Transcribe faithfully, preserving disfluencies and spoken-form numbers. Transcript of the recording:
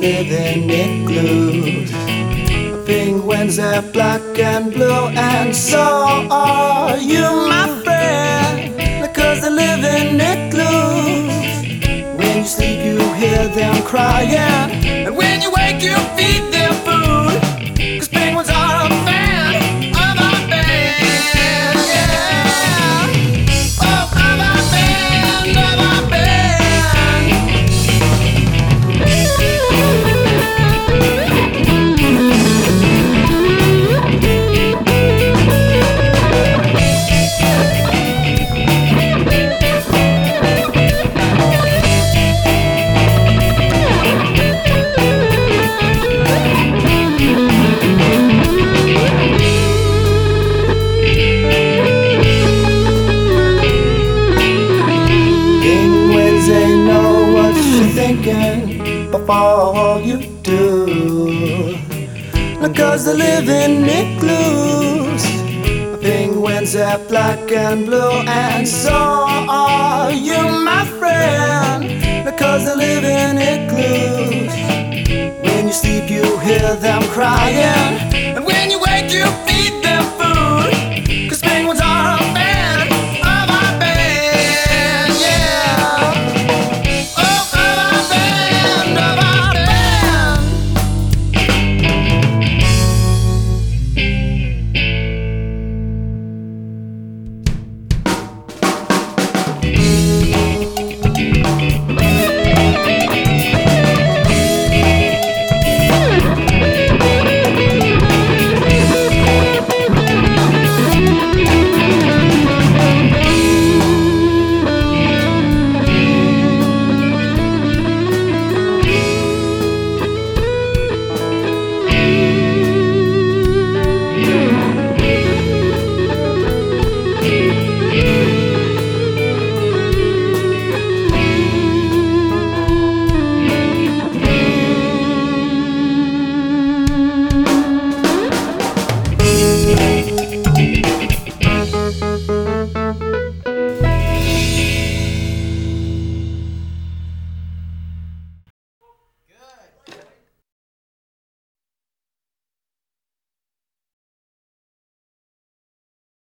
live in igloos. Penguins are black and blue, and so are you, my friend, because they live in igloos. When you sleep you hear them crying, and when you wake you feed them food, 'cause penguins are a fan of our band, yeah. Oh, of our band, of our band. They know what you're thinking before you do, because they live in igloos. Penguins are black and blue, and so are you, my friend, because they live in igloos. When you sleep you hear them crying, and when you wake you